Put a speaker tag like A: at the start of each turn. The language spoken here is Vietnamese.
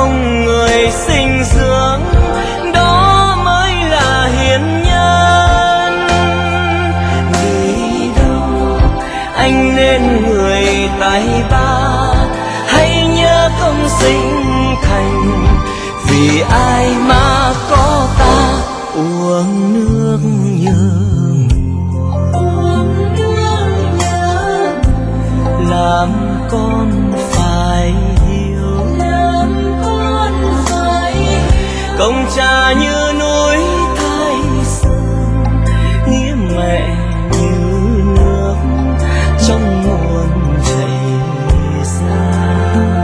A: công người sinh dưỡng, đó mới là hiền nhân. Vì đâu anh nên người tài ba, hãy nhớ công sinh thành. Vì ai mà có ta uống nước nhớ, làm con phải hiểu, công cha như